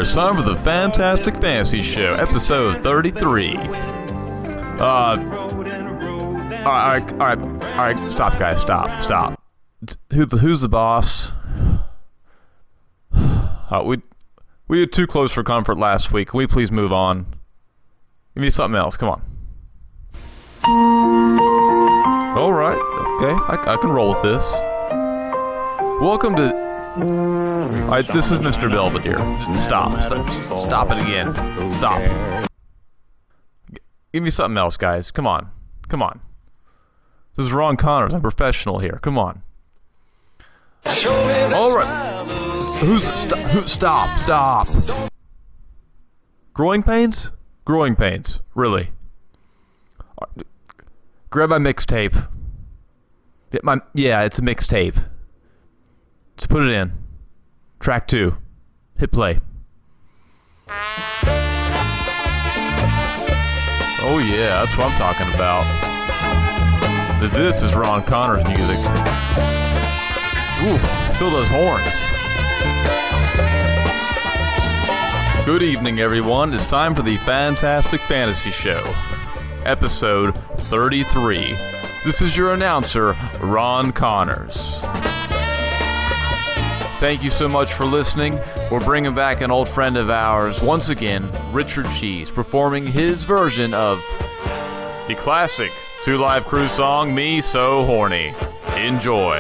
It's time for the Fantastic Fantasy Show, episode 33. Alright, stop, guys, stop. Who's the boss? We were too close for comfort last week. Can we please move on? Give me something else, come on. Alright, okay, I can roll with this. Welcome to... Alright, this is Mr. Belvedere. Stop it again. Stop. Give me something else, guys. Come on. This is Ron Connors. I'm professional here. Come on. Alright. Stop. Growing pains? Growing pains. Really. Grab my mixtape. Yeah, it's a mixtape. Just put it in. Track 2. Hit play. Oh yeah, that's what I'm talking about. This is Ron Connors music. Ooh, feel those horns. Good evening, everyone. It's time for the Fantastic Fantasy Show, episode 33. This is your announcer, Ron Connors. Thank you so much for listening. We're bringing back an old friend of ours, once again, Richard Cheese, performing his version of the classic Two Live Crew song, Me So Horny. Enjoy.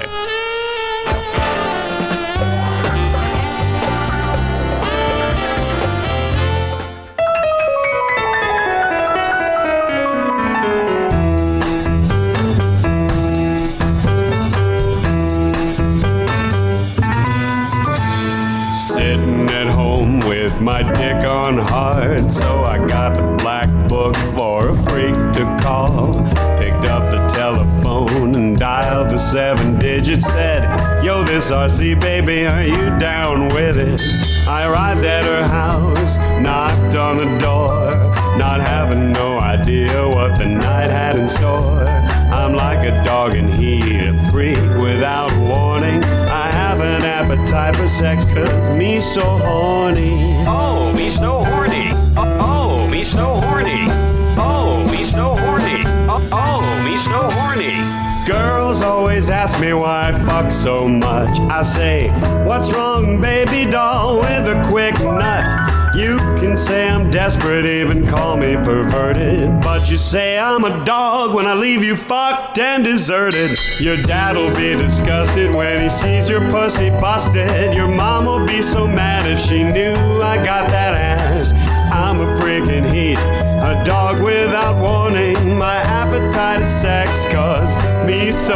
My dick on hard, so I got the black book for a freak to call. Picked up the telephone and dialed the 7 digits. Said, yo, this RC baby, are you down with it? I arrived at her house, knocked on the door, not having no idea what the night had in store. I'm like a dog in heat, a freak without warning. I have an appetite for sex, cause me so horny. Oh, me so horny. Oh, me so horny. Oh, me so horny. Oh, me so horny. Girls always ask me why I fuck so much. I say, what's wrong, baby doll, with a quick nut? You can say I'm desperate, even call me perverted, but you say I'm a dog when I leave you fucked and deserted. Your dad'll be disgusted when he sees your pussy busted. Your mom'll be so mad if she knew I got that ass. I'm a freaking heat, a dog without warning. My appetite is sex, cause me so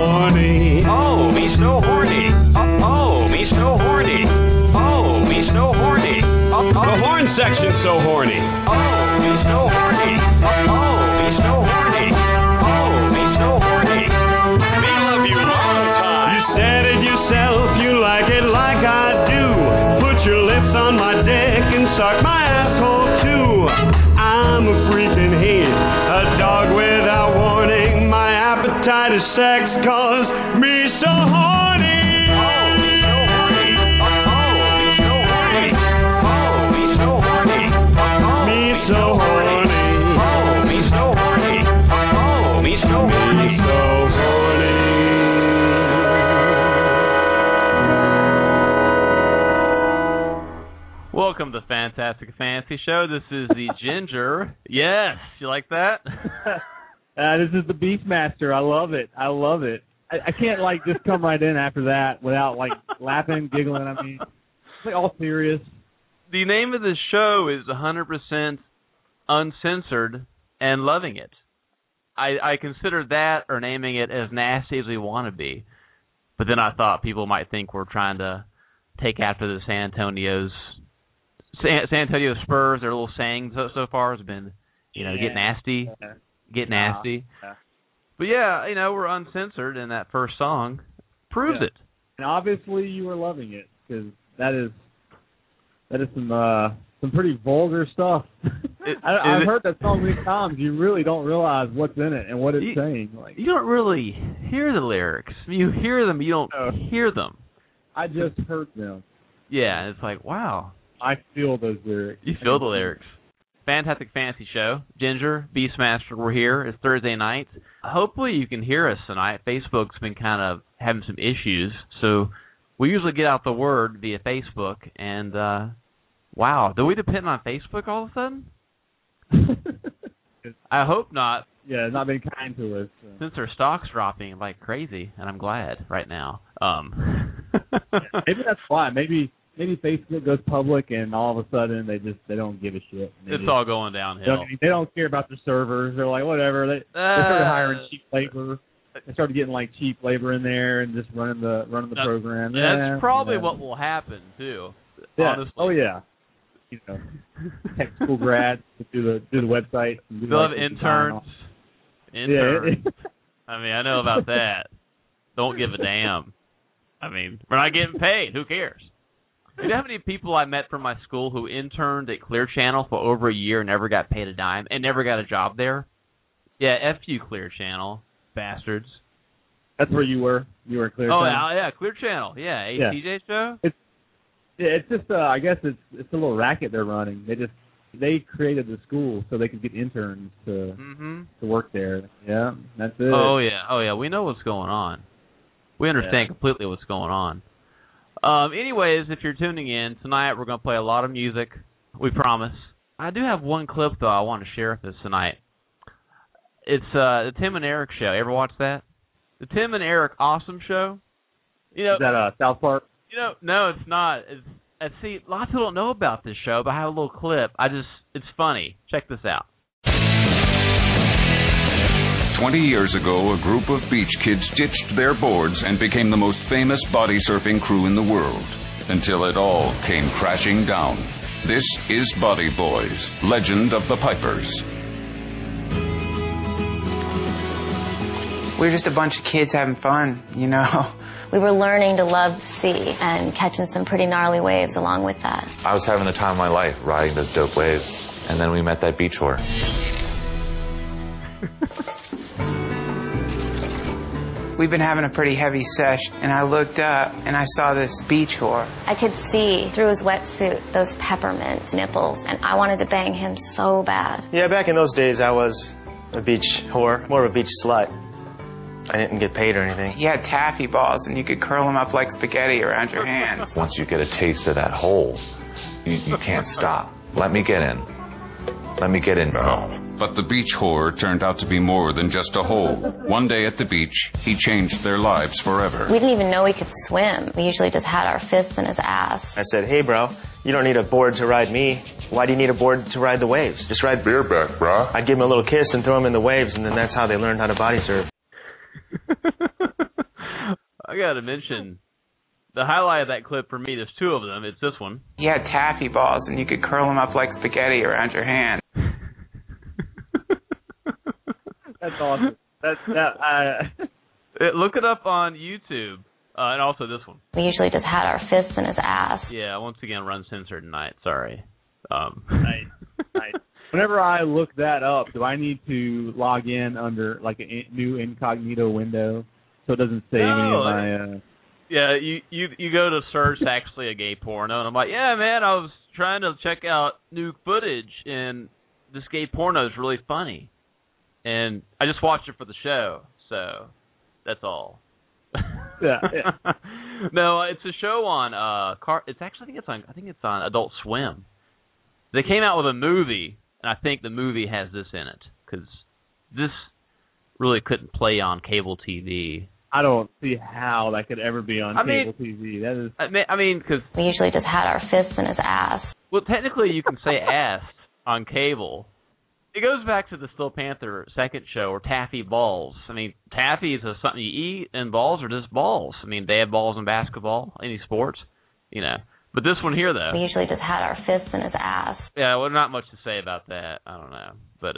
horny. Oh, me so horny. Oh, me so horny. Oh, me so horny. The horn section's so horny. Oh, me so horny. Oh, me so horny. Oh, me so horny. Me love you long time. You said it yourself, you like it like I do. Put your lips on my dick and suck my asshole too. I'm a freaking heat, a dog without warning. My appetite is sex, cause me so horny. So horny. Oh, me so horny. Oh, me so horny. Me so horny. Welcome to Fantastic Fantasy Show. This is the Ginger. Yes, you like that? This is the Beastmaster. I love it. I can't just come right in after that without laughing, giggling. I mean, it's all serious. The name of the show is 100% uncensored and loving it. I consider that or naming it as nasty as we want to be. But then I thought people might think we're trying to take after the San Antonio Spurs. Their little saying so far has been, get nasty, get nasty. Yeah. But yeah, we're uncensored, and that first song proves it. And obviously you were loving it, because that is some pretty vulgar stuff. I've heard that so many times. You really don't realize what's in it and what it's saying. You don't really hear the lyrics. You hear them, you don't hear them. I just heard them. Yeah, it's like, wow. I feel those lyrics. You feel the lyrics. Fantastic Fantasy Show. Ginger, Beastmaster, we're here. It's Thursday night. Hopefully you can hear us tonight. Facebook's been kind of having some issues, so we usually get out the word via Facebook, and wow, do we depend on Facebook all of a sudden? I hope not. Yeah, it's not been kind to us. So. Since our stock's dropping like crazy, and I'm glad right now. Maybe that's why. Maybe Facebook goes public, and all of a sudden they don't give a shit. It's all going downhill. They don't care about their servers. They're like, whatever. They started hiring cheap labor. They started getting like cheap labor in there and just running the program. That's probably what will happen too. Yeah. Honestly. Oh yeah. You know, tech school grads do the website. And They'll have interns. Interns. Yeah. I mean, I know about that. Don't give a damn. I mean, we're not getting paid. Who cares? You know how many people I met from my school who interned at Clear Channel for over a year and never got paid a dime and never got a job there? Yeah, F you, Clear Channel. Bastards. That's where you were? You were at Clear Channel? Oh, yeah, Clear Channel. Yeah, ATJ show? It's just, I guess it's a little racket they're running. They created the school so they could get interns to work there. Yeah, that's it. Oh, yeah. We know what's going on. We understand completely what's going on. Anyways, if you're tuning in, tonight we're going to play a lot of music. We promise. I do have one clip, though, I want to share with us tonight. It's the Tim and Eric show. Ever watch that? The Tim and Eric Awesome Show? You know, is that South Park? You know, no, it's not. See, lots of people don't know about this show, but I have a little clip. It's funny. Check this out. 20 years ago, a group of beach kids ditched their boards and became the most famous body surfing crew in the world, until it all came crashing down. This is Body Boys, Legend of the Pipers. We were just a bunch of kids having fun, you know. We were learning to love the sea and catching some pretty gnarly waves along with that. I was having the time of my life riding those dope waves, and then we met that beach whore. We've been having a pretty heavy sesh, and I looked up and I saw this beach whore. I could see through his wetsuit those peppermint nipples, and I wanted to bang him so bad. Yeah, back in those days I was a beach whore, more of a beach slut. I didn't get paid or anything. He had taffy balls, and you could curl them up like spaghetti around your hands. Once you get a taste of that hole, you can't stop. Let me get in. Let me get in now. But the beach whore turned out to be more than just a hole. One day at the beach, he changed their lives forever. We didn't even know he could swim. We usually just had our fists in his ass. I said, hey, bro, you don't need a board to ride me. Why do you need a board to ride the waves? Just ride bareback, bro. I'd give him a little kiss and throw him in the waves, and then that's how they learned how to body surf. I gotta mention, the highlight of that clip for me, there's two of them. It's this one. He had taffy balls, and you could curl them up like spaghetti around your hand. That's awesome. Look it up on YouTube, and also this one. We usually just had our fists in his ass. Yeah, once again, run censored tonight. Sorry. Nice. Whenever I look that up, do I need to log in under like a new incognito window so it doesn't save any of my? Yeah, you go to search actually a gay porno, and I'm like, yeah, man, I was trying to check out new footage, and this gay porno is really funny, and I just watched it for the show, so that's all. Yeah. No, it's a show on It's actually I think it's on Adult Swim. They came out with a movie. And I think the movie has this in it, because this really couldn't play on cable TV. I don't see how that could ever be on cable TV. That is. I mean, because we usually just had our fists in his ass. Well, technically, you can say ass on cable. It goes back to the Steel Panther second show, or taffy balls. I mean, taffy is something you eat, and balls are just balls. I mean, they have balls in basketball, any sports, you know. But this one here, though. We usually just had our fists in his ass. Yeah, well, not much to say about that. I don't know. But,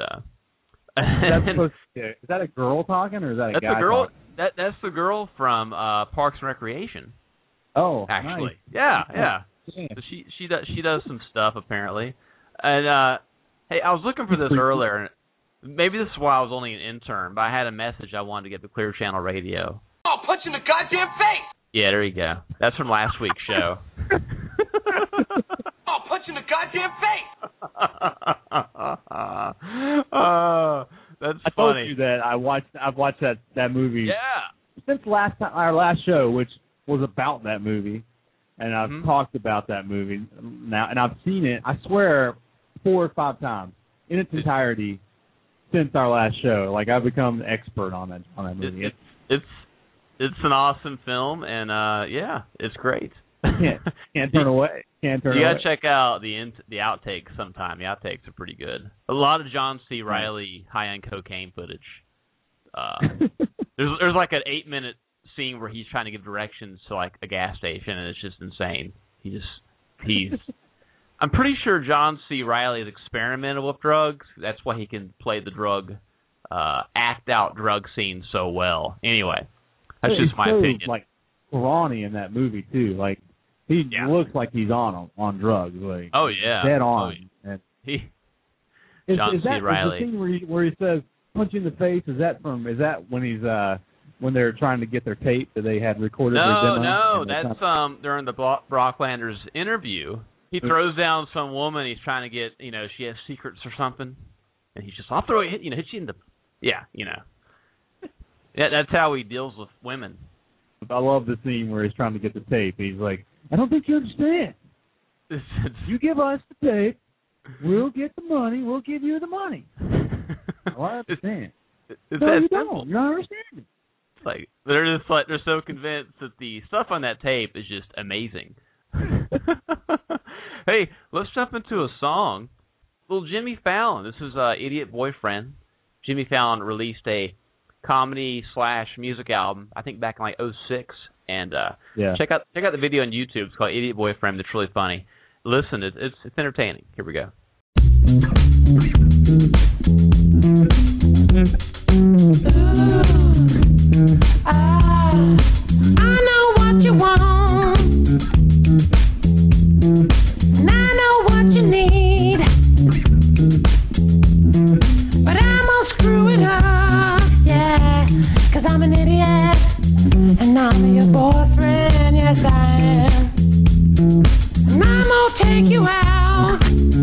is that a girl talking, or is that a guy talking? That's the girl from Parks and Recreation. Oh, actually. Nice. Yeah. So she does some stuff, apparently. And, hey, I was looking for this earlier. Maybe this is why I was only an intern, but I had a message I wanted to get to Clear Channel Radio. I'll punch you in the goddamn face! Yeah, there you go. That's from last week's show. I'll punch punch in the goddamn face. That's I funny. told you that I've watched that movie Yeah. since our last show, which was about that movie, and I've talked about that movie now, and I've seen it, I swear, 4 or 5 times in its entirety since our last show. Like, I've become an expert on that movie. It's an awesome film, and it's great. Can't turn away. Can't turn away. You gotta check out the outtakes sometime. The outtakes are pretty good. A lot of John C. Reilly high-end cocaine footage. There's like an 8-minute scene where he's trying to give directions to like a gas station, and it's just insane. He's I'm pretty sure John C. Reilly has experimented with drugs. That's why he can play the drug, act out drug scenes so well. Anyway, that's just my opinion. Like Ronnie in that movie too. Like he looks like he's on drugs. Like dead on. Oh, yeah. John C. Reilly. Is the scene where he says punch you in the face? Is that when he's when they're trying to get their tape that they had recorded? No, that's during the Brocklanders interview. He throws down some woman. He's trying to get, she has secrets or something, and he's just, I'll throw it, hit you in the, yeah, that's how he deals with women. I love the scene where he's trying to get the tape. He's like, I don't think you understand. You give us the tape, we'll get the money. We'll give you the money. Well, I understand. No, you don't. You're not understanding. It's like they're so convinced that the stuff on that tape is just amazing. Hey, let's jump into a song. Little Jimmy Fallon. This is Idiot Boyfriend. Jimmy Fallon released a comedy/music album, I think back in like 2006. And check out the video on YouTube. It's called Idiot Boyfriend. It's really funny. Listen, it's entertaining. Here we go. I know what you want, and I know what you need, but I'm gonna screw it up, yeah, 'cause I'm an idiot, and I'm your boyfriend, yes I am, and I'm gonna take you out,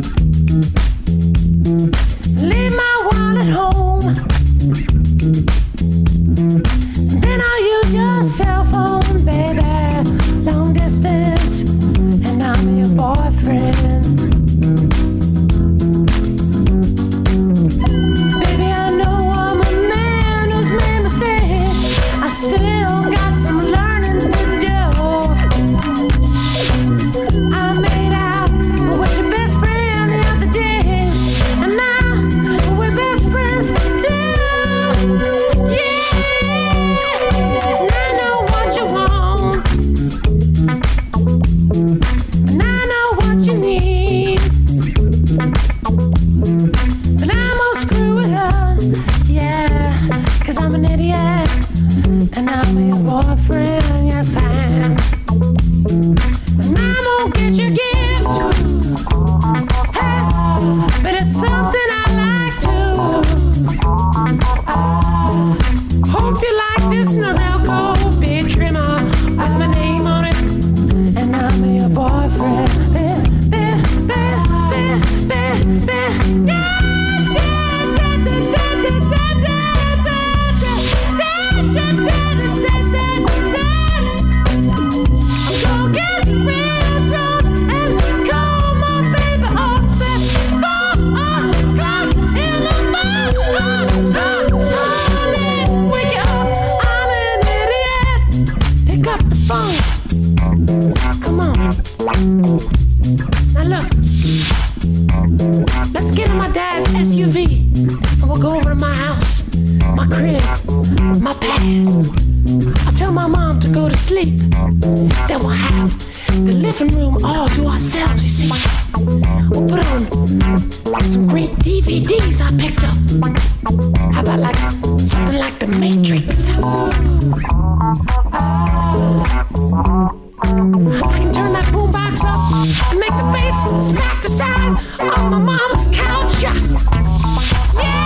leave my wallet home, then I'll use your cell phone, baby, long distance, and I'm your boyfriend. Baby, I know I'm a man who's made mistakes. I still got some learning to do. I made out with your best friend the other day, and now we're best friends too. And I'm your boyfriend, yes I am. And I'm gonna get your gift, hey, but it's something I like too. Hope you like this Norelco big trimmer with my name on it. And I'm your boyfriend, Come on. Now look, let's get in my dad's SUV and we'll go over to my house, my crib, my pad. I'll tell my mom to go to sleep. Then we'll have the living room all to ourselves, you see. We'll put on some great DVDs I picked up. How about like something like The Matrix? I can turn that boombox up and make the bass smack the side on my mom's couch.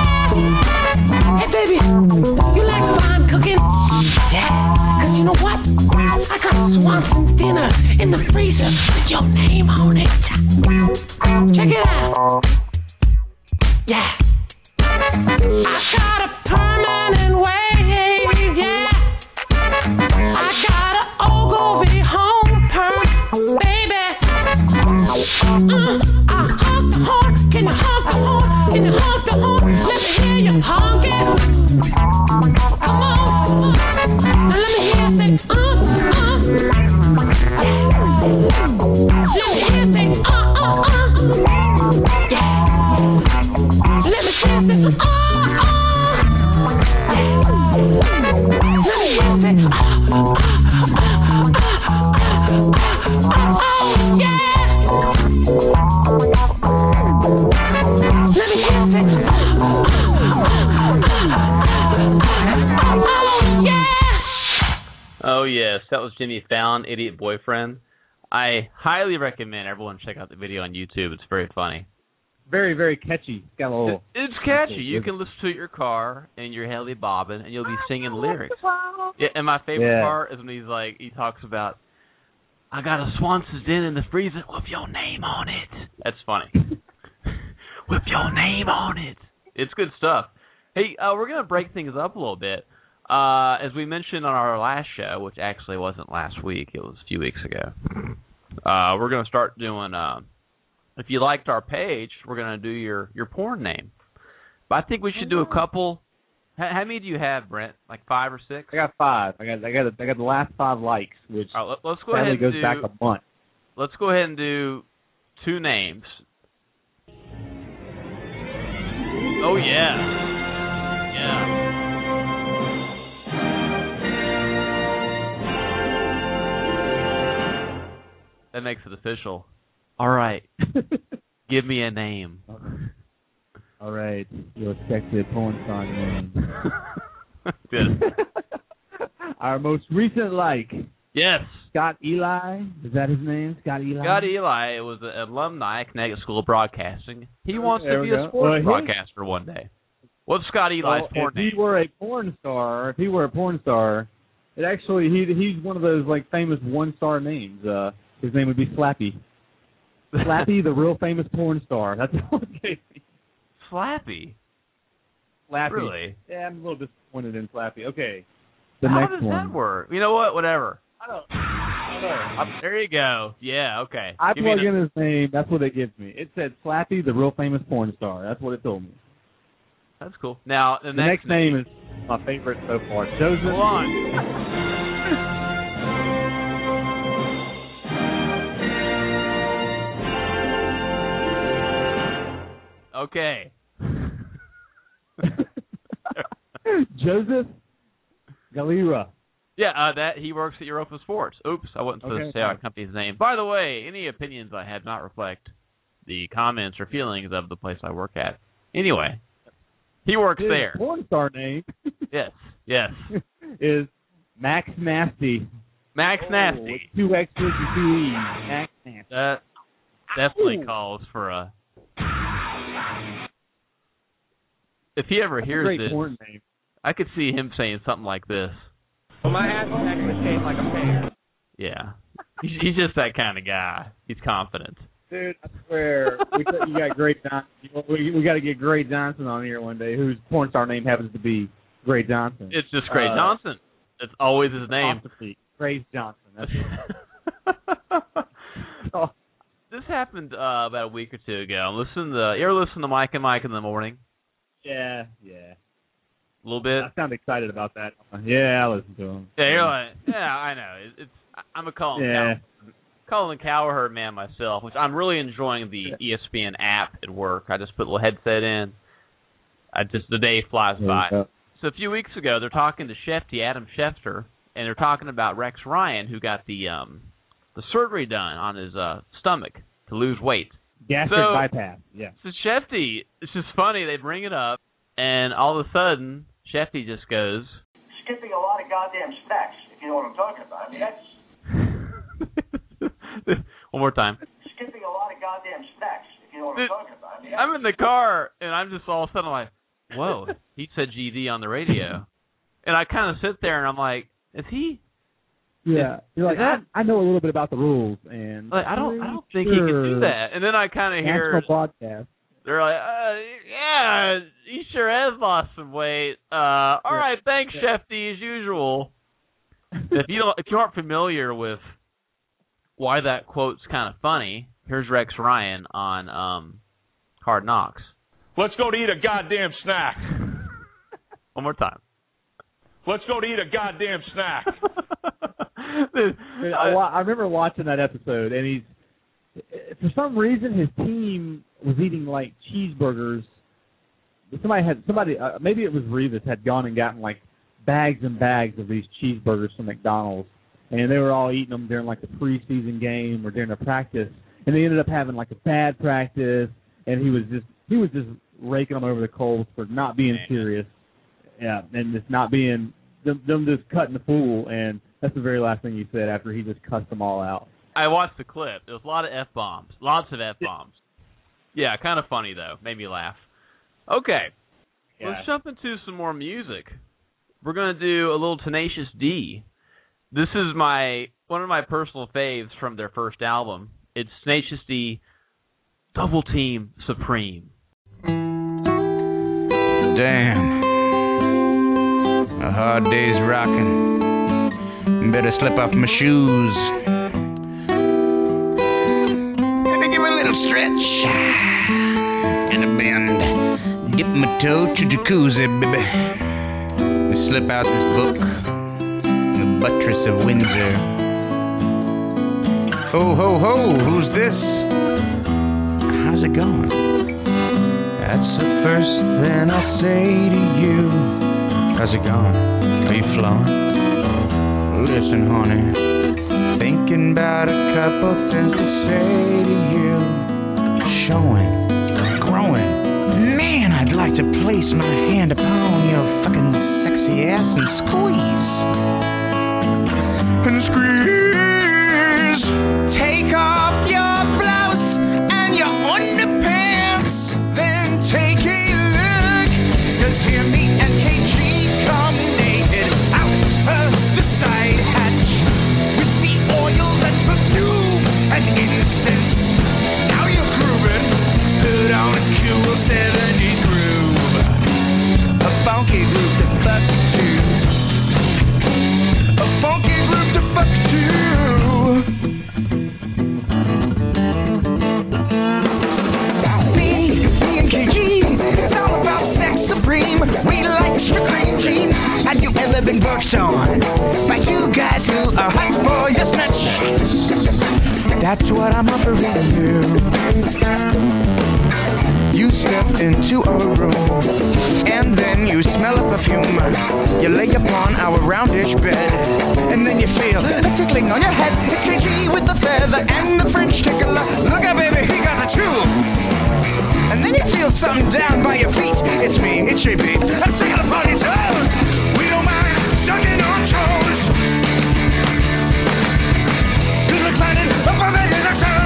Yeah! Hey baby, you like fine cooking? Yeah, 'cause you know what? I got Swanson's dinner in the freezer with your name on it. Check it out. Yeah. I got a permanent wave, yeah. I got an Ogilvy home perm, baby. I honk the horn. Can you honk the horn? Can you honk the horn? Let me hear you honk it. Come on. Now let me hear you say, Let me hear you say, Yeah. Let me hear you say, Yeah. Let me hear you say, yeah. Let me hear you say, yeah. Oh, yes. That was Jimmy Fallon, Idiot Boyfriend. I highly recommend everyone check out the video on YouTube. It's very funny. Very, very catchy. It's got a little... It's catchy. You can listen to it in your car, and you're Haley bobbing, and you'll be singing lyrics. Yeah, and my favorite part is when he talks about, I got a Swanson's Den in the freezer with your name on it. That's funny. With your name on it. It's good stuff. Hey, we're going to break things up a little bit. As we mentioned on our last show, which actually wasn't last week, it was a few weeks ago, we're going to start doing, if you liked our page, we're going to do your porn name. But I think we should do a couple. How many do you have, Brent? Like 5 or 6? I got 5. I got the last 5 likes, which let's go ahead and goes back a month. Let's go ahead and do 2 names. Oh, yeah. Yeah. That makes it official. All right. Give me a name. All right. Your sexy porn star name. Good. Our most recent like. Yes. Scott Eli. Is that his name? Scott Eli? Scott Eli was an alumni at Connecticut School of Broadcasting. He wants to be a sports broadcaster one day. What's Scott Eli's porn name? If he were a porn star, it actually he's one of those like famous 1-star names. His name would be Slappy. Slappy, the real famous porn star. That's what it gave me. Slappy? Slappy. Really? Yeah, I'm a little disappointed in Slappy. Okay. How does that work? You know what? Whatever. I don't know. There you go. Yeah, okay. I plug in his name. That's what it gives me. It said Slappy, the real famous porn star. That's what it told me. That's cool. Now, the next name is my favorite so far. Joseph. Hold on. Okay. Joseph Galera. Yeah, that he works at Europa Sports. Oops, I wasn't supposed to say our company's name. By the way, any opinions I have not reflect the comments or feelings of the place I work at. Anyway, he works there. His porn star name. Yes. Is Max Nasty. Max Nasty. With 2 X's and 2 E's. Max Nasty. That definitely calls for a... If he ever hears this, porn name. I could see him saying something like this. Well, my ass is actually shaped like a pear. Yeah. He's just that kind of guy. He's confident. Dude, I swear, you got Gray Johnson. We got to get Gray Johnson on here one day, whose porn star name happens to be Gray Johnson. It's just Gray Johnson. It's always his name. Gray Johnson. That's This happened about a week or two ago. You ever listen to Mike and Mike in the morning? Yeah. A little bit? I sound excited about that. Yeah, I listen to him. Yeah, you're like, I know. I'm a Colin Cowherd man myself, which I'm really enjoying the ESPN app at work. I just put a little headset in. The day flies by. So a few weeks ago, they're talking to Adam Schefter, and they're talking about Rex Ryan, who got the surgery done on his stomach to lose weight. Gastric bypass, yeah. So Shefty, it's just funny, they bring it up, and all of a sudden, Shefty just goes... Skipping a lot of goddamn steps, if you know what I'm talking about. I mean, that's... One more time. Skipping a lot of goddamn steps, if you know what I'm talking about. I mean, I'm in the car, and I'm just all of a sudden like, whoa, he said GD on the radio. And I kind of sit there, and I'm like, is he Yeah, you're like, I know a little bit about the rules, and like, I don't think he can do that. And then I kind of hear broadcast. They're like, yeah, he sure has lost some weight. All right, thanks, Shefty, as usual. If you aren't familiar with why that quote's kind of funny, here's Rex Ryan on Hard Knocks. Let's go to eat a goddamn snack. One more time. Let's go to eat a goddamn snack. I remember watching that episode, and for some reason his team was eating like cheeseburgers. Somebody maybe it was Revis had gone and gotten like bags and bags of these cheeseburgers from McDonald's, and they were all eating them during like the preseason game or during a practice, and they ended up having like a bad practice, and he was just raking them over the coals for not being serious, and just not being them just cutting the fool, and that's the very last thing he said after he just cussed them all out. I watched the clip. There was a lot of F-bombs. Lots of F-bombs. Yeah, kind of funny, though. Made me laugh. Okay. Yeah. Let's jump into some more music. We're going to do a little Tenacious D. This is one of my personal faves from their first album. It's Tenacious D, Double Team Supreme. Damn. A hard day's rocking. Better slip off my shoes. Gonna give a little stretch and a bend. Dip my toe to jacuzzi, baby. We slip out this book, The Buttress of Windsor. Ho, ho, ho, who's this? How's it going? That's the first thing I'll say to you. How's it going? Are you flowing? Listen, honey, thinking about a couple things to say to you. Showing, growing. Man, I'd like to place my hand upon your fucking sexy ass and squeeze. And squeeze. Take off your blouse and your underpants. Then take a look. 'Cause hear me and KG come naked out of the side hatch with the oils and perfume and incense. Now you're grooving. Put on a cool 70s groove. A funky groove to fuck to. A funky groove to fuck to. Me and KG, it's all about sex supreme. We like extra cream jeans. Have you ever been worked on by two guys who are hot for your snatch? That's what I'm offering you. You step into a room, and then you smell a perfume. You lay upon our roundish bed, and then you feel a tickling on your head. It's KG with the feather and the French tickler. Look out, baby, he got the tools. And then you feel something down by your feet. It's me, it's JP. I'm singing upon your toes. We don't mind sucking on toes. Good luck finding a perfect connection.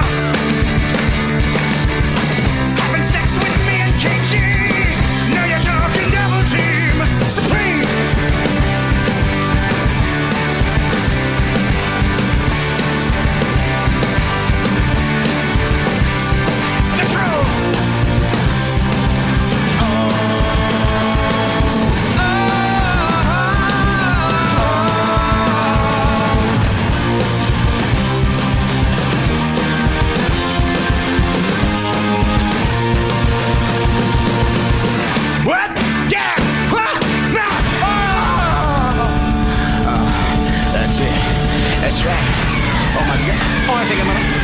Having sex with me and KG. Now you're talking double team supreme. Let's roll. What? Yeah! Huh? No! That's it. That's right. Oh my God. Oh, I think I'm gonna.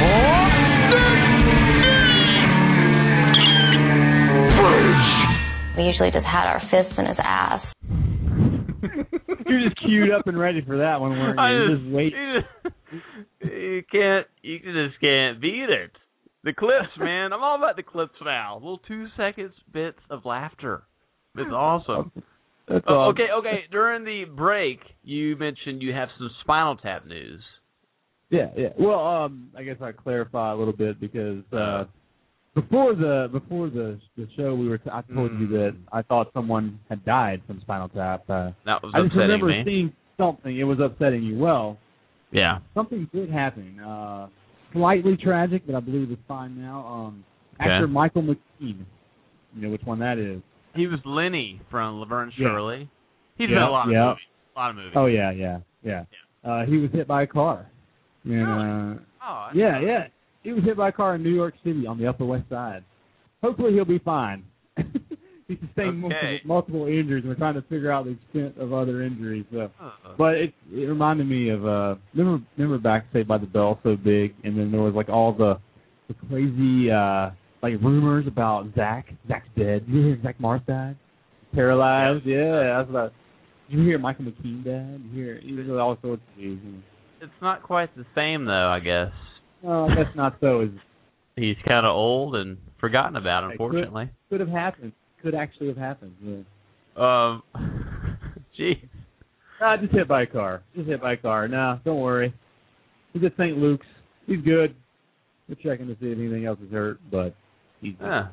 We usually just had our fists in his ass. You're just queued up and ready for that one, weren't you? You just wait. You just can't beat it. The clips, man. I'm all about the clips now. Little 2 seconds bits of laughter. It's awesome. That's awesome. Okay. During the break, you mentioned you have some Spinal Tap news. Yeah. Well, I guess I'll clarify a little bit because before the show, I told you that I thought someone had died from Spinal Tap. That was I just upsetting remember me. something. It was upsetting you. Well, yeah, something did happen. Slightly tragic, but I believe it's fine now. Actor Michael McKean. You know which one that is? He was Lenny from Laverne and Shirley. He's been in a lot of movies. Oh yeah. He was hit by a car. And, he was hit by a car in New York City on the Upper West Side. Hopefully he'll be fine. He sustained multiple injuries. We're trying to figure out the extent of other injuries. But it reminded me of remember back Saved by the Bell, So Big, and then there was like all the crazy like rumors about Zach. Zach's dead. You hear Zach Marth died? Paralyzed. Yeah, that's about. Did you hear Michael McKean died? You hear all sorts of news. It's not quite the same though, I guess. I guess not so. He's kind of old and forgotten about, unfortunately. Could have happened. Could actually have happened. Yeah. Jeez. Just hit by a car. No, don't worry. He's at St. Luke's. He's good. We're checking to see if anything else is hurt, but he's good.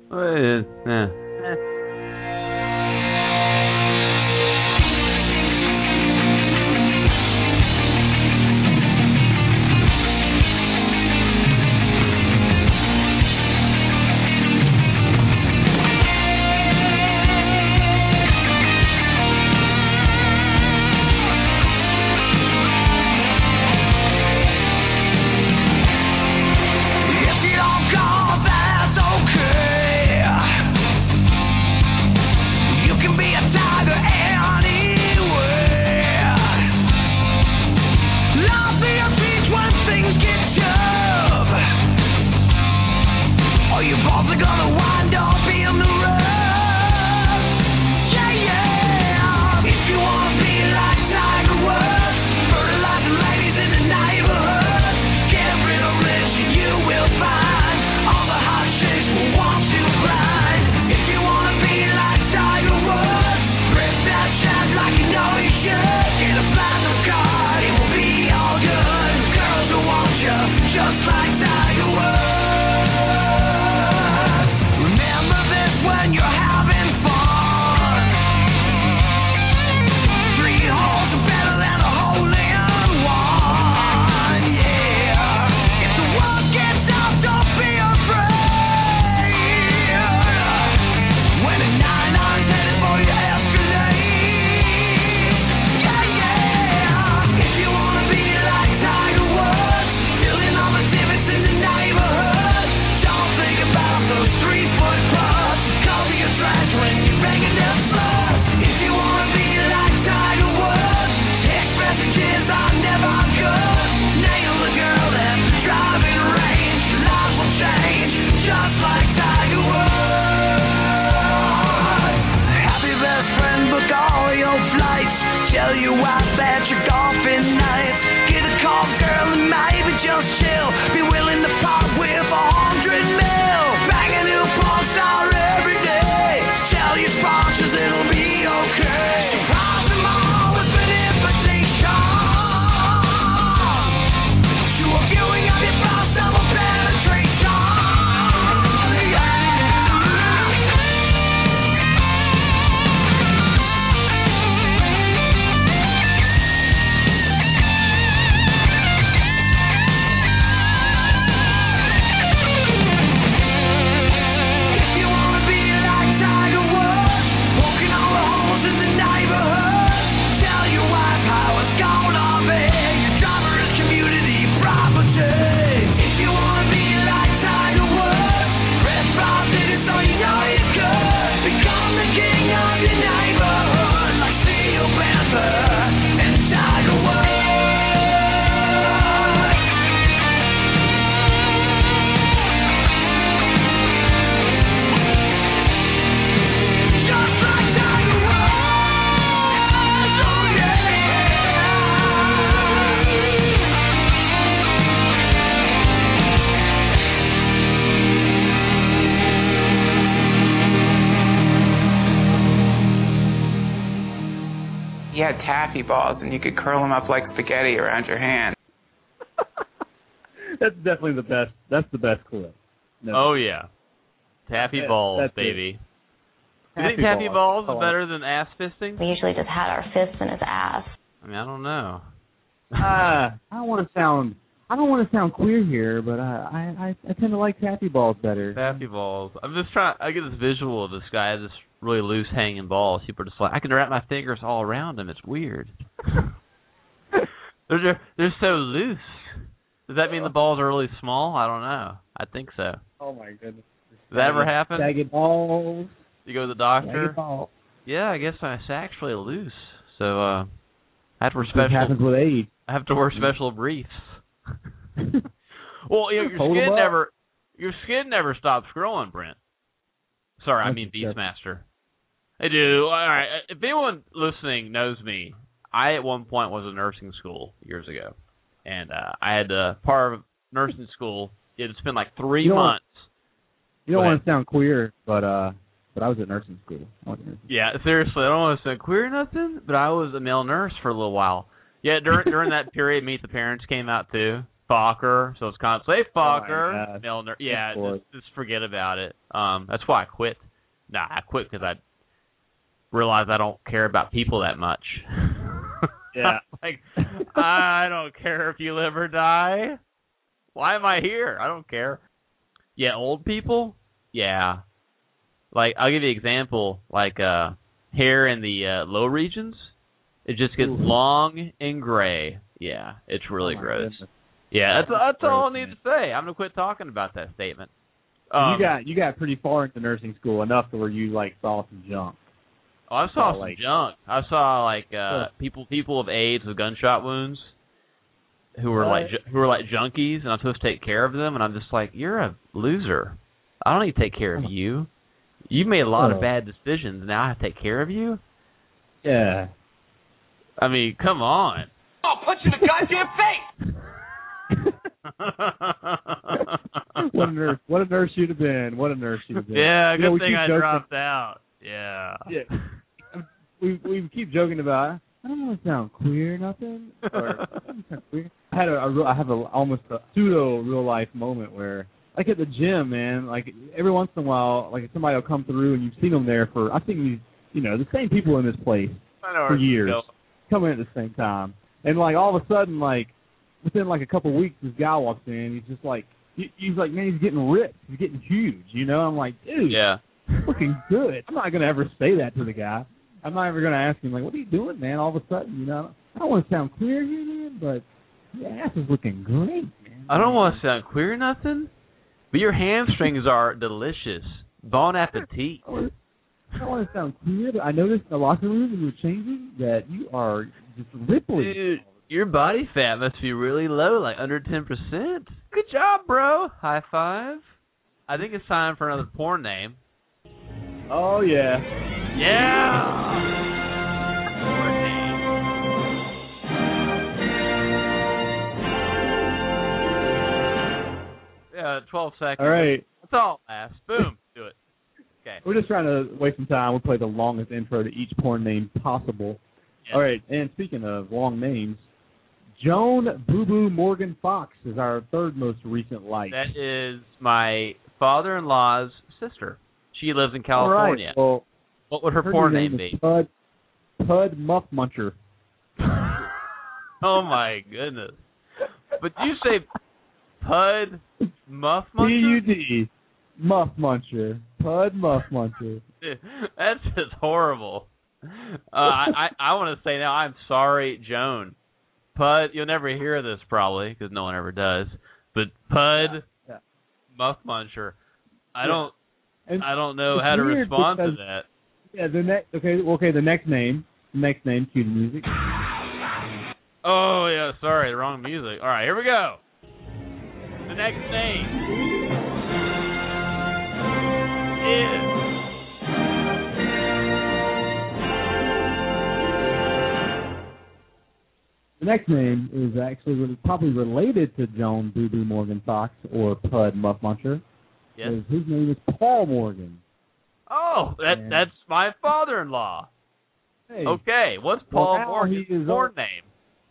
Just like Tiger Woods. Remember this when you're having fun. 3 holes are better than a hole in one. Yeah. If the world gets out, don't be afraid. When a 9-iron's headed for your Escalade. Yeah. If you wanna be like Tiger Woods, all the divots in the neighborhood. Don't think about those 3-foot putts. Cover your tracks when you're banging them sluts. If you wanna be like Tiger Woods, text messages are never good. Nail the girl at the driving range. Life will change, just like Tiger Woods. Have your best friend book all your flights. Tell your wife that you're golfing nights. Get a call, girl, and maybe just chill. Be willing to part with 100 mil. Bang a new porn star every day. Tell your sponsors it'll be okay. Surprise them all with an invitation to a viewing of your first double penetration. You had taffy balls, and you could curl them up like spaghetti around your hand. That's definitely the best. That's the best clip. No. Oh, yeah. Taffy balls, that's baby. You think taffy balls is better than ass fisting? We usually just had our fists in his ass. I mean, I don't know. I don't want to sound queer here, but I tend to like taffy balls better. Taffy balls. I'm just trying. I get this visual of this guy, this really loose hanging balls. People are just like, I can wrap my fingers all around them. It's weird. They're so loose. Does that mean the balls are really small? I don't know. I think so. Oh my goodness. Does that ever happen? Saggy balls. You go to the doctor? Saggy balls. Yeah, I guess it's actually loose. So I have to wear What happens with age? I have to wear special briefs. Well, you know, your skin never stops growing, Brent. Sorry, I mean Beastmaster. I do. All right. If anyone listening knows me, I at one point was in nursing school years ago, and I had part of nursing school. It's been like 3 months. You don't want to sound queer, but I was at nursing school. Yeah, seriously, I don't want to sound queer or nothing, but I was a male nurse for a little while. Yeah, during that period, Meet the Parents came out too. Fokker, so it's constantly, hey, Fokker, male nurse. Yeah, just forget about it. That's why I quit. Nah, I quit because I realized I don't care about people that much. Yeah. Like, I don't care if you live or die. Why am I here? I don't care. Yeah, old people? Yeah. Like, I'll give you an example. Like, hair in the low regions, it just gets long and gray. Yeah, it's really gross. Goodness. Yeah, that's all I need to say. I'm going to quit talking about that statement. You got pretty far into nursing school, enough to where you, like, saw some junk. Oh, I saw some junk. I saw, like, people of AIDS with gunshot wounds who were like junkies, and I'm supposed to take care of them, and I'm just like, you're a loser. I don't need to take care of you. You've made a lot of bad decisions. Now I have to take care of you? Yeah. I mean, come on. I'll punch you in the goddamn face! What a nurse you'd have been. What a nurse you'd have been. Yeah, good thing I dropped out. Yeah. We keep joking about, I don't want to sound queer or nothing. Or, I don't sound queer. I have almost a pseudo real life moment where, like at the gym, man, like every once in a while, like somebody will come through and you've seen them there for, I've seen these, the same people in this place for years come in at the same time. And like all of a sudden, like within like a couple of weeks, this guy walks in. He's just like, he's like, man, he's getting ripped. He's getting huge. I'm like, dude, looking good. I'm not gonna ever say that to the guy. I'm not ever gonna ask him like, what are you doing, man? All of a sudden, I don't want to sound queer here, man, but your ass is looking great, man. I don't want to sound queer or nothing, but your hamstrings are delicious. Bon appetit. I don't want to sound queer, but I noticed in the locker room when you were changing that you are just rippling. Dude, your body fat must be really low, like under 10%. Good job, bro. High five. I think it's time for another porn name. Oh, yeah. Yeah! Porn name. Yeah, 12 seconds. All right. That's all last. Boom. Do it. Okay. We're just trying to waste some time. We'll play the longest intro to each porn name possible. Yes. All right, and speaking of long names, Joan Boo Boo Morgan Fox is our third most recent like. That is my father-in-law's sister. She lives in California. All right. Well, what would her porn name be? Pud Muff Muncher. Oh, my goodness. But you say Pud Muff Muncher? P-U-D. Muff Muncher. Pud Muff Muncher. That's just horrible. I want to say now, I'm sorry, Joan. Pud, you'll never hear this probably, because no one ever does. But Pud Muff Muncher. I don't know how to respond to that. Yeah, the next name. Cue the music. Oh, yeah, sorry, the wrong music. All right, here we go. The next name is... The next name is actually probably related to Joan Boo Boo Morgan Fox or Pud Muff Muncher. Yes. His name is Paul Morgan. Oh, that's my father-in-law. Hey. Okay, what's Paul Morgan's porn name?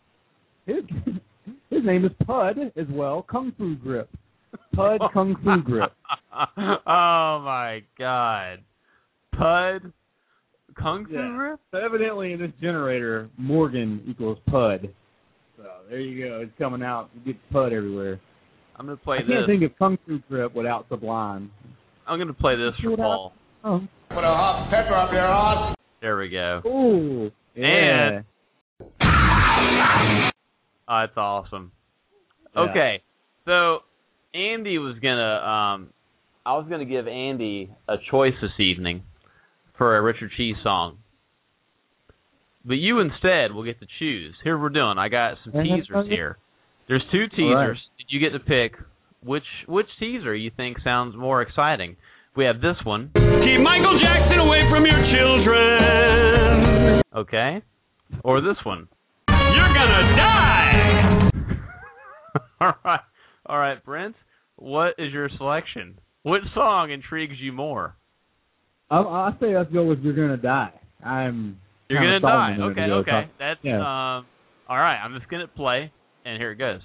His name is Pud as well, Kung Fu Grip. Pud Kung Fu Grip. Oh, my God. Pud Kung Fu Grip? So evidently in this generator, Morgan equals Pud. So there you go. It's coming out. You get Pud everywhere. I'm going to play I can't think of Kung Fu Grip without Sublime. I'm going to play this for Paul. Oh. Put a hot pepper up your ass. There we go. Ooh. Yeah. And that's awesome. Yeah. Okay, so Andy was gonna. I was gonna give Andy a choice this evening for a Richard Cheese song, but you instead will get to choose. Here we're doing. I got some teasers here. There's 2 teasers. Right. You get to pick which teaser you think sounds more exciting. We have this one. Keep Michael Jackson away from your children. Okay. Or this one. You're gonna die. All right, Brent. What is your selection? Which song intrigues you more? I say let's go with "You're Gonna Die." You're gonna die. Okay. Okay. That's yeah. All right. I'm just gonna play, and here it goes.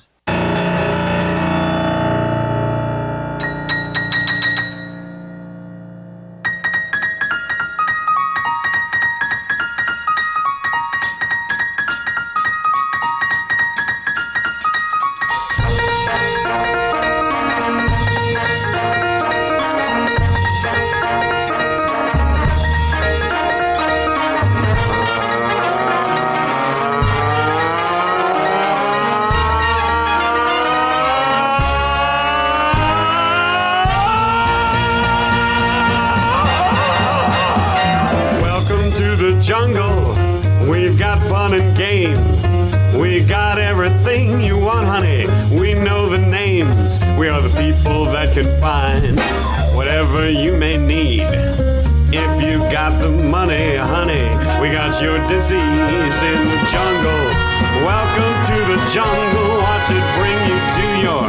Jungle, we've got fun and games. We got everything you want, honey. We know the names. We are the people that can find whatever you may need. If you got the money, honey, we got your disease in the jungle. Welcome to the jungle. Watch it bring you to your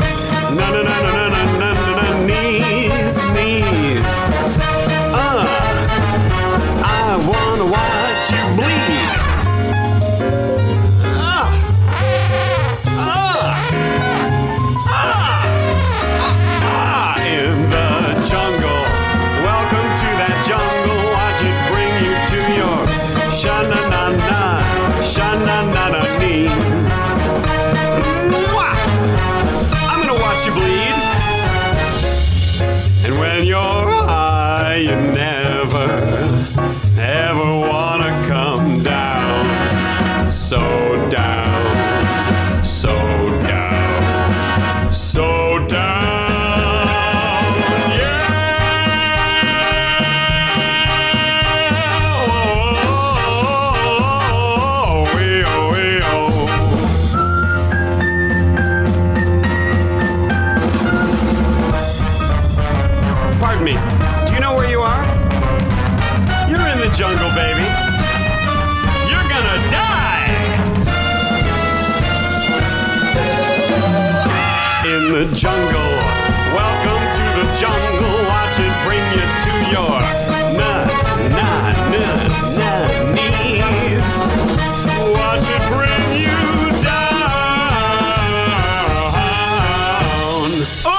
knees. I wanna watch you bleed. In the jungle. Welcome to that jungle. Watch it bring you to your sha-na-na-na knees. I'm gonna watch you bleed. And when you're high, you never ever wanna come down, so down, so down, so down, yeah. Pardon me, do you know where you are? You're in the jungle, baby. You're gonna die. In the jungle. Welcome to the jungle. Watch it bring you to your knees. Watch it bring you down.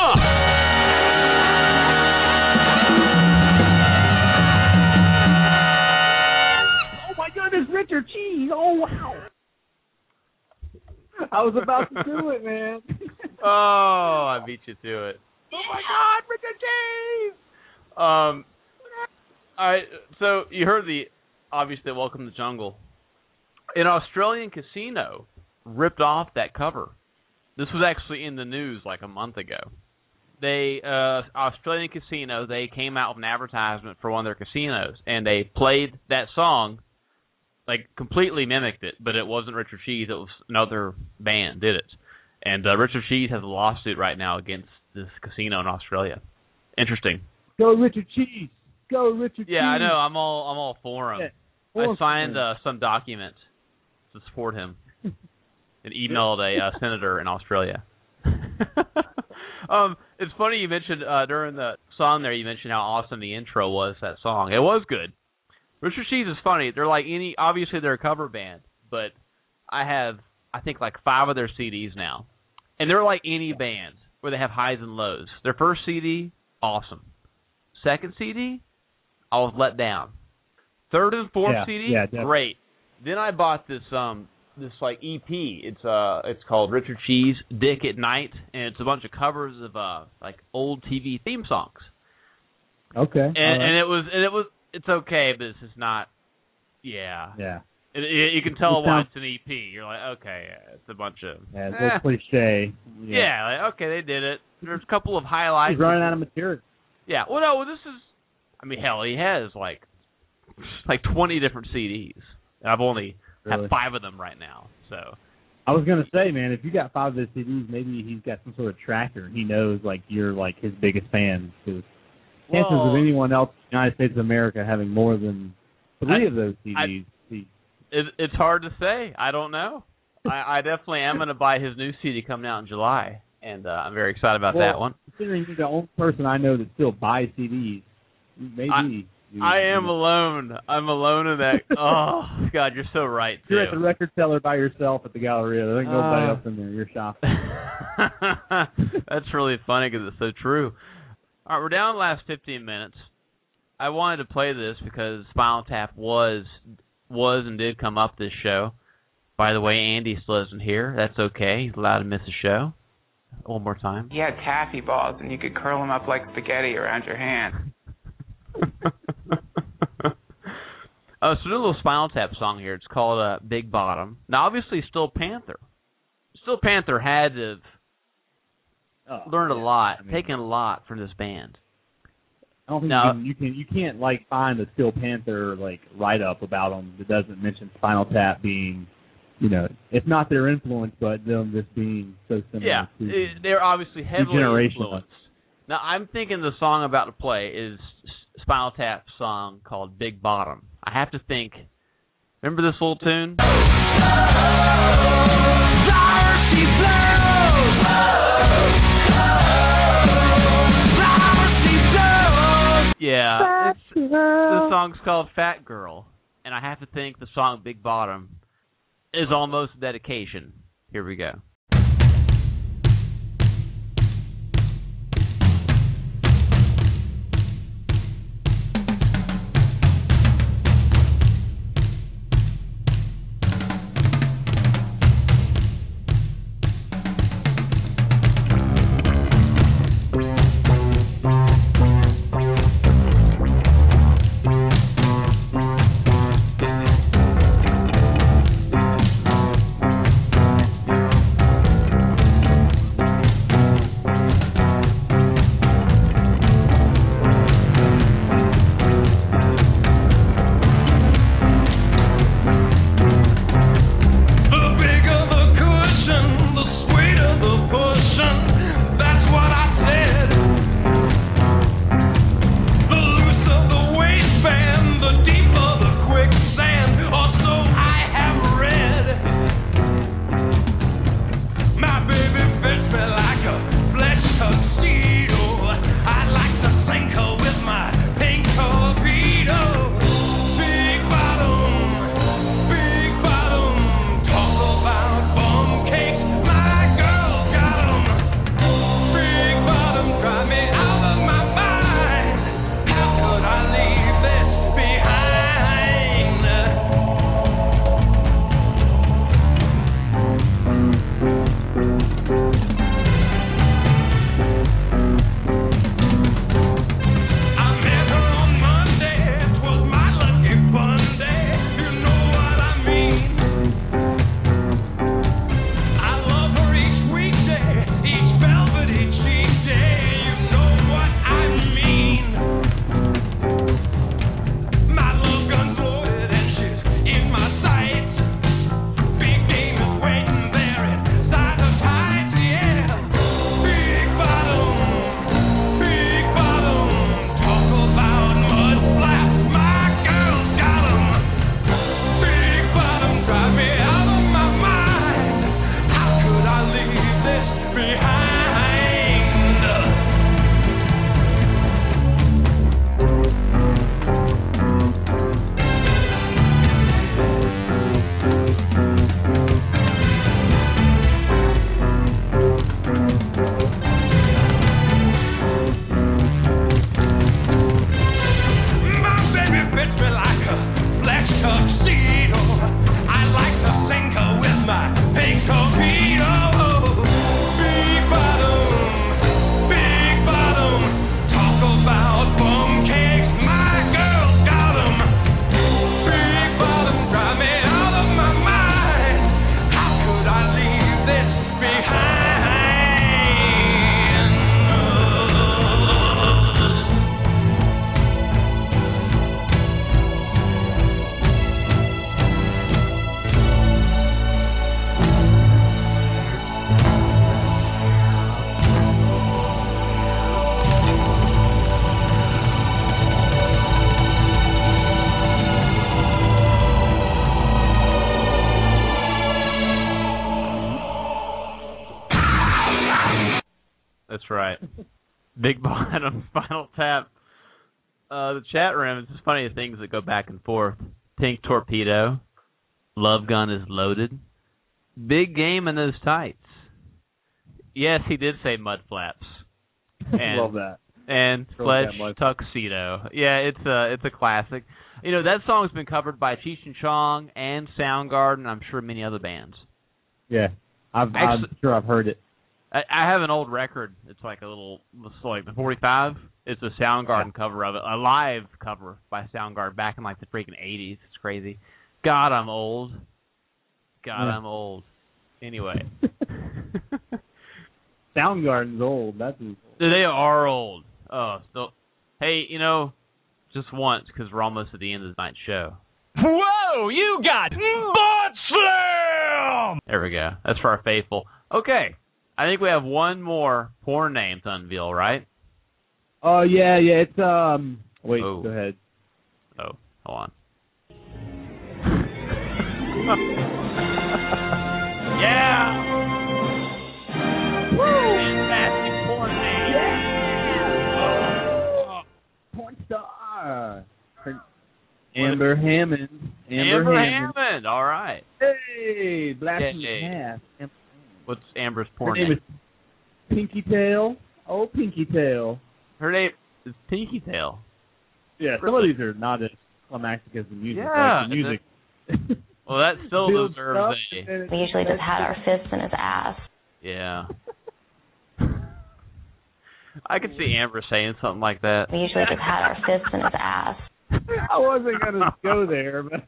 Goodness, Richard Cheese! Oh wow! I was about to do it, man. Oh, I beat you to it. Oh my God, Richard Cheese! All right, so you heard obviously Welcome to the Jungle. An Australian casino ripped off that cover. This was actually in the news like a month ago. Australian casino, they came out with an advertisement for one of their casinos, and they played that song. Like, completely mimicked it, but it wasn't Richard Cheese. It was another band did it. And Richard Cheese has a lawsuit right now against this casino in Australia. Interesting. Go Richard Cheese. Go Richard Cheese. Yeah, I know. I'm all for him. Yeah, I signed some document to support him and emailed a senator in Australia. It's funny you mentioned during the song there, you mentioned how awesome the intro was, that song. It was good. Richard Cheese is funny. They're like obviously they're a cover band, but I think like 5 of their CDs now. And they're like any band where they have highs and lows. Their first CD, awesome. Second CD, I was let down. Third and fourth Yeah, CD, yeah, definitely. great. Then I bought this like EP. It's called Richard Cheese Dick at Night, and it's a bunch of covers of like old TV theme songs. Okay. And it's okay, but it's just not. Yeah. Yeah. You can tell why it's an EP. You're like, okay, yeah, it's a bunch of. Yeah, it's a little cliche. Yeah, like, okay, they did it. There's a couple of highlights. He's running out of material. Yeah. Well, no, this is. I mean, hell, he has like 20 different CDs. And I've only have 5 of them right now. So. I was gonna say, man, if you got 5 of those CDs, maybe he's got some sort of tracker. He knows like you're like his biggest fan. Because chances of anyone else in the United States of America having more than 3 of those CDs. It's hard to say. I don't know. I definitely am going to buy his new CD coming out in July, and I'm very excited about that one. Considering you're the only person I know that still buys CDs, maybe. I am alone. I'm alone in that. Oh, God, you're so right, too. You're at the record seller by yourself at the Galleria. There ain't nobody else in there. You're shopping. That's really funny because it's so true. All right, we're down the last 15 minutes. I wanted to play this because Spinal Tap was and did come up this show. By the way, Andy still isn't here. That's okay. He's allowed to miss a show. One more time. He had taffy balls, and you could curl them up like spaghetti around your hand. So do a little Spinal Tap song here. It's called Big Bottom. Now, obviously, Steel Panther. Steel Panther had to have learned a lot, taken a lot from this band. I don't think you can't like find a Steel Panther like write up about them that doesn't mention Spinal Tap being, if not their influence, but them just being so similar. Yeah, to they're obviously heavily influenced. Now I'm thinking the song I'm about to play is Spinal Tap's song called Big Bottom. I have to think. Remember this little tune? There she blows. Yeah, the song's called Fat Girl, and I have to think the song Big Bottom is almost a dedication. Here we go. That's right. Big Bottom, Spinal Tap. The chat room, it's just funny things that go back and forth. Pink Torpedo. Love Gun is loaded. Big game in those tights. Yes, he did say mud flaps. And, love that. And Fletch Tuxedo. Yeah, it's a classic. You know, that song's been covered by Cheech and Chong and Soundgarden, I'm sure many other bands. Yeah, I'm sure I've heard it. I have an old record. It's like the 45. It's a Soundgarden cover of it, a live cover by Soundgarden back in like the freaking 80s. It's crazy. God, I'm old. I'm old. Anyway. Soundgarden's old. That's old. They are old. Oh, so hey, just once because we're almost at the end of tonight's show. Whoa, you got butt slam! There we go. That's for our faithful. Okay, I think we have one more porn name to unveil, right? Oh yeah. It's Wait, go ahead. Oh, hold on. Yeah. Woo! Fantastic porn name. Yeah. Porn star. Amber Hammond. Amber Hammond. All right. Hey, blasting half. What's Amber's porn name? Her name is Pinky Tail. Oh, Pinky Tail. Her name is Pinky Tail. Yeah, some of these are not as climactic as the music. Yeah. Like the music. Well, that still deserves We usually just had our fists in his ass. Yeah. I could see Amber saying something like that. We usually just had our fists in his ass. I wasn't going to go there, but...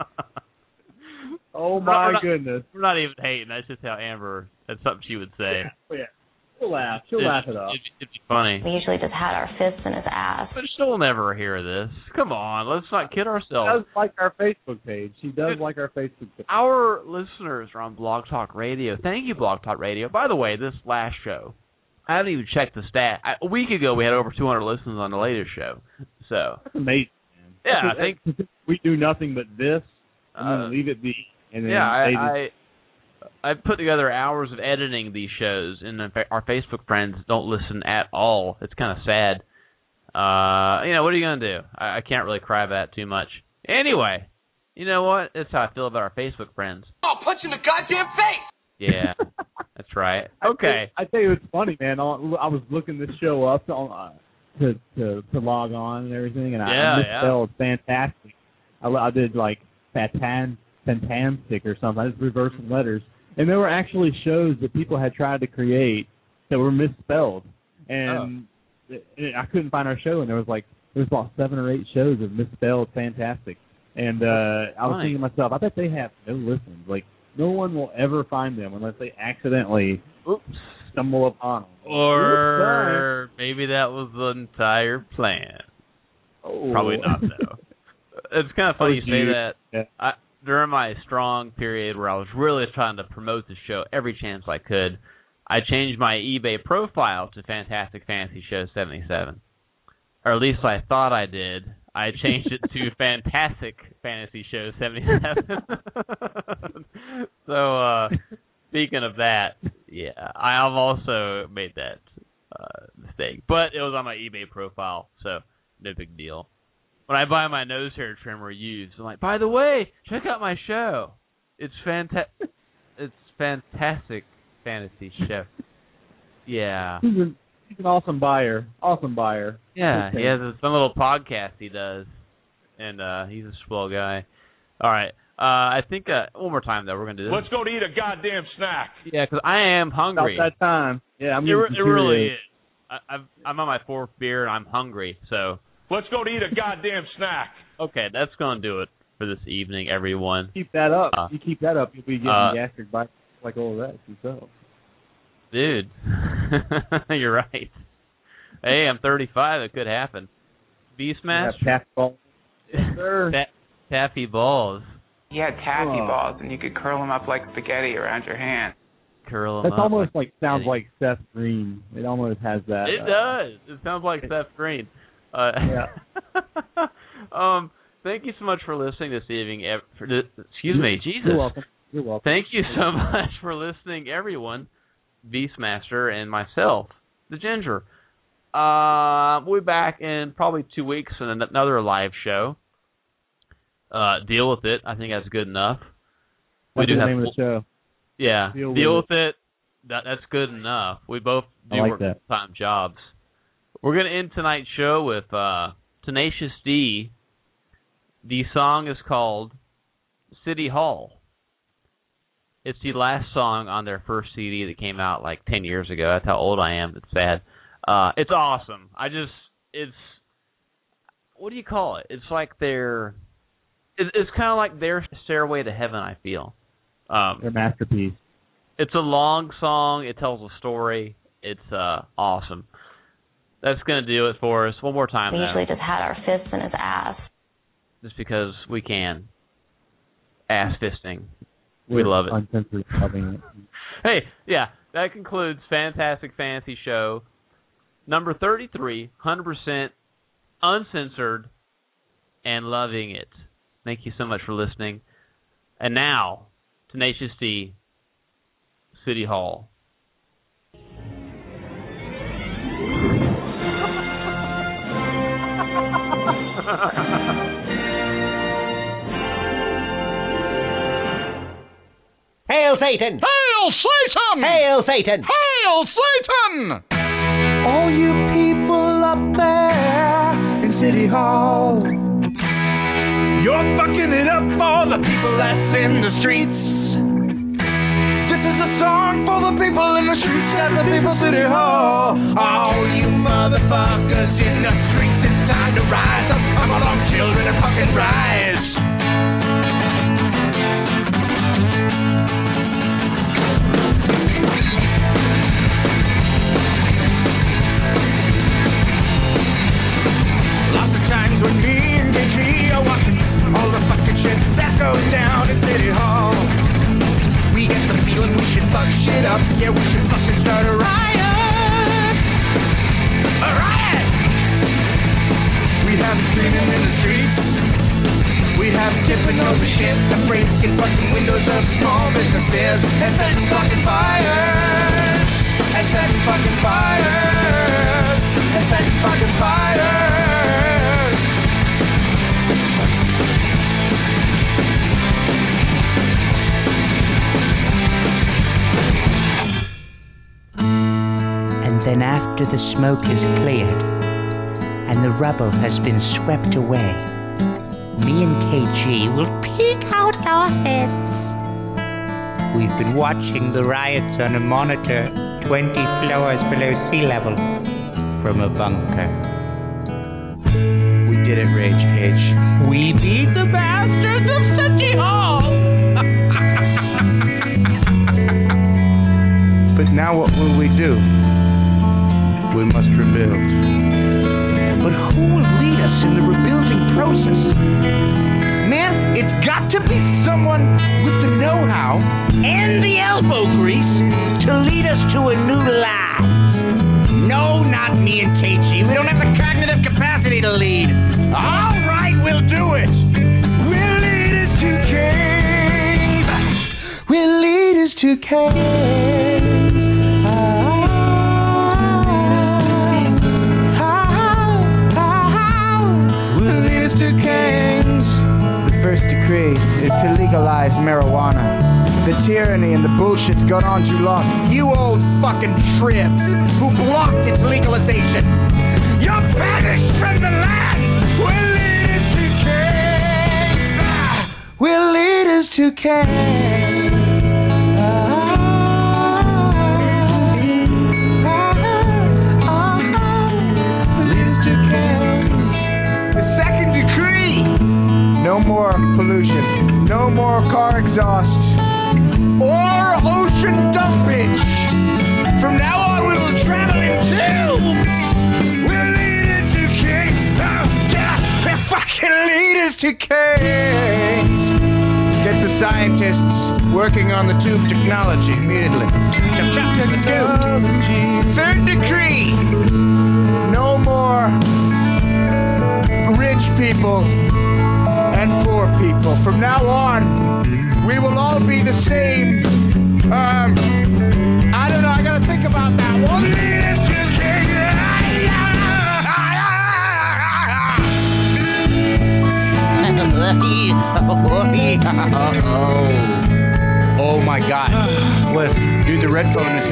Oh, my goodness. We're not even hating. That's just how Amber... That's something she would say. Yeah. She'll laugh. She'll laugh it off. It'd be funny. We usually just had our fists in his ass. But she'll never hear this. Come on, let's not kid ourselves. She does like our Facebook page. She does like our Facebook page. Our listeners are on Blog Talk Radio. Thank you, Blog Talk Radio. By the way, this last show, I haven't even checked the stat. A week ago, we had over 200 listeners on the latest show. So that's amazing, man. Yeah, I think we do nothing but this, and then leave it be. And then I put together hours of editing these shows, and our Facebook friends don't listen at all. It's kind of sad. What are you going to do? I can't really cry about it too much. Anyway, you know what? That's how I feel about our Facebook friends. I'll punch you in the goddamn face! Yeah, that's right. Okay. I tell you, it's funny, man. I was looking this show up to log on and everything, and I misspelled fantastic. I did like fantastic or something. I just reversed some letters. And there were actually shows that people had tried to create that were misspelled. And I couldn't find our show, and there was about 7 or 8 shows of misspelled fantastic. And I was thinking to myself, I bet they have no listens. Like, no one will ever find them unless they accidentally stumble upon them. Or maybe that was the entire plan. Oh. Probably not, though. It's kind of funny you say that. Yeah. During my strong period where I was really trying to promote the show every chance I could, I changed my eBay profile to Fantastic Fantasy Show 77. Or at least I thought I did. I changed it to Fantastic Fantasy Show 77. So, speaking of that, yeah, I've also made that mistake. But it was on my eBay profile, so no big deal. When I buy my nose hair trimmer used, I'm like, by the way, check out my show. It's Fantastic Fantasy Show. Yeah. He's an awesome buyer. Awesome buyer. Yeah, he has some little podcast he does, and he's a swell guy. All right. I think one more time, though, we're going to do this. Let's go to eat a goddamn snack. Yeah, because I am hungry. About that time. Yeah, it really is. I'm on my 4th beer, and I'm hungry, so... Let's go to eat a goddamn snack. Okay, that's going to do it for this evening, everyone. Keep that up. You keep that up, you'll be getting gastric bites like all that yourself. Dude, you're right. Hey, I'm 35. It could happen. Beastmaster? Taffy balls. Yes, sir. Taffy balls. He had taffy balls, and you could curl them up like spaghetti around your hand. Curl them That's up. almost like sounds like Seth Green. It almost has that. It does. It sounds like Seth Green. Yeah. Thank you so much for listening this evening. Excuse me, Jesus. You're welcome. You're welcome. Thank you so much for listening, everyone, Beastmaster and myself. the Ginger. We'll be back in probably 2 weeks in another live show. Deal with it. I think that's good enough. What's the name of the show? Yeah, Deal with it. That's good enough. We both do work full-time jobs. We're going to end tonight's show with Tenacious D. The song is called City Hall. It's the last song on their first CD that came out like 10 years ago. That's how old I am. It's sad. It's awesome. It's, what do you call it? It's like it's kind of like their Stairway to Heaven, I feel. Their masterpiece. It's a long song. It tells a story. It's awesome. That's going to do it for us. One more time, We though. usually just had our fists in his ass. Just because we can. Ass fisting. We love it. Uncensored loving it. Hey, yeah, that concludes Fantastic Fantasy Show number 33, 100% uncensored and loving it. Thank you so much for listening. And now, Tenacious D, City Hall. Hail Satan! Hail Satan! Hail Satan! Hail Satan! All you people up there in City Hall, you're fucking it up for the people that's in the streets. This is a song for the people in the streets at the People City Hall. All you motherfuckers in the streets, it's time to rise up. Come along, children, and fucking rise. Lots of times when me and KG are watching all the fucking shit that goes down in City Hall, we get the feeling we should fuck shit up. Yeah, we should fucking start a riot. A riot! We'd have them screaming in the streets. We'd have them tipping over shit and breaking fucking windows of small businesses and setting fucking fires. And setting fucking fires. And setting fucking fires. And then after the smoke is cleared and the rubble has been swept away, me and KG will peek out our heads. We've been watching the riots on a monitor 20 floors below sea level from a bunker. We did it, Rage Cage. We beat the bastards of City Hall! But now what will we do? We must rebuild. But who will lead us in the rebuilding process? Man, it's got to be someone with the know-how And the elbow grease to lead us to a new land. No, not me and KG. We don't have the cognitive capacity to lead. All right, we'll do it. We'll lead us to kings. We'll lead us to kings. We'll lead us to kings. The first decree is to legalize marijuana. The tyranny and the bullshit's gone on too long. You old fucking tribs who blocked its legalization. You're banished from the land. We'll lead us to kings. We'll lead us to kings. Lead us to kings. The second decree. No more pollution. No more car exhaust. Or ocean dumpage. From now on, we will travel in tubes. We'll lead it to kings. We'll fucking lead us to kings. Get the scientists working on the tube technology immediately. Chop, chop, let's go. Third decree. No more rich people and poor people. From now on, we will all be the same. I don't know. I gotta think about that one. Lead us to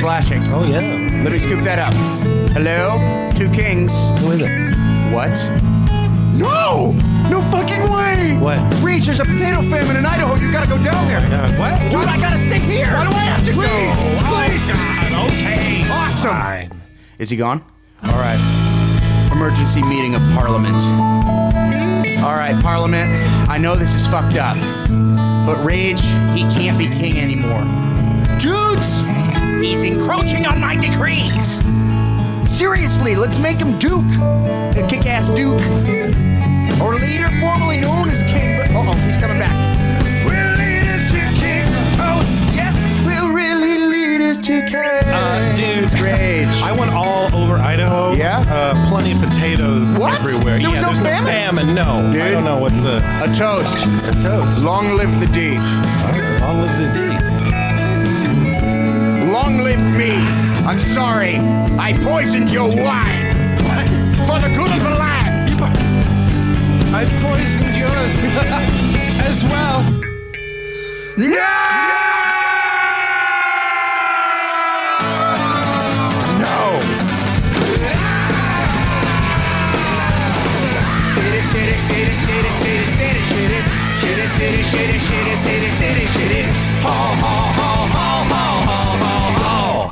flashing. Oh, yeah. Let me scoop that up. Hello? Two kings. Who is it? What? No! No fucking way! What? Reach, there's a potato famine in Idaho. You gotta go down there. What? Dude, I gotta stay here. Why do I have to go? Please. Oh, God. Okay. Awesome. Fine. Is he gone? All right. Emergency meeting of Parliament. All right, Parliament. I know this is fucked up, but Rage, he can't be king anymore. Dudes, he's encroaching on my decrees. Seriously, let's make him Duke. A kick-ass Duke. Or leader formerly known as king, but uh-oh, he's coming back. We'll lead us to king. Oh, yes, we'll really lead us to king. Dude, Rage. I went all over Idaho. Yeah? Plenty of potatoes everywhere. There was no there's famine? no famine, no. Dude. I don't know what's a toast. A toast. Long live the D. Long live the D. Long live me. I'm sorry. I poisoned your wine. For the good of the land. I poisoned yours as well. No! City. Ho, ho, ho, ho, ho, ho, ho, ho.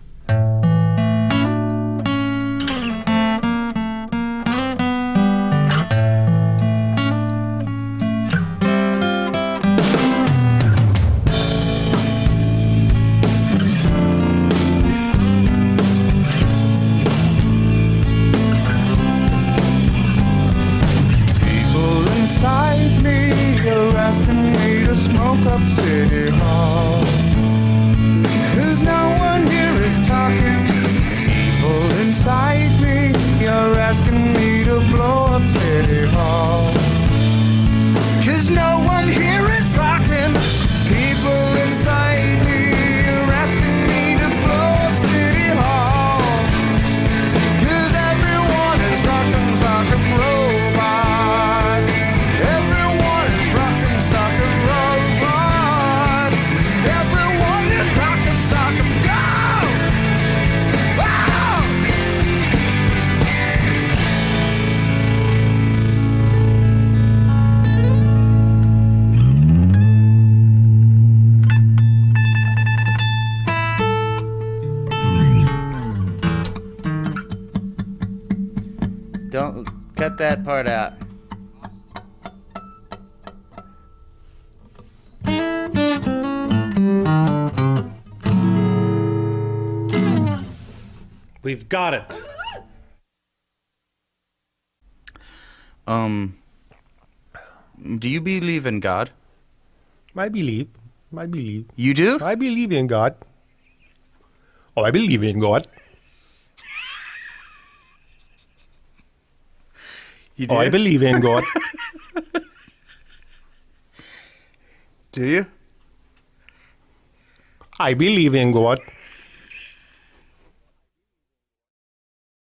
People inside me are asking me to smoke up City Hall. 'Cause no one here is talking. People inside me are asking me to blow up City Hall. 'Cause no one here is rocking. People inside me are asking me to blow up City Hall. 'Cause everyone is rocking sock and robots. Everyone is rocking sock and robots. Everyone is rocking sock and go! Wow! Don't cut that part out. We've got it. Do you believe in God? I believe. You do? I believe in God. Oh, I believe in God. You do? Oh, I believe in God. Do you? I believe in God.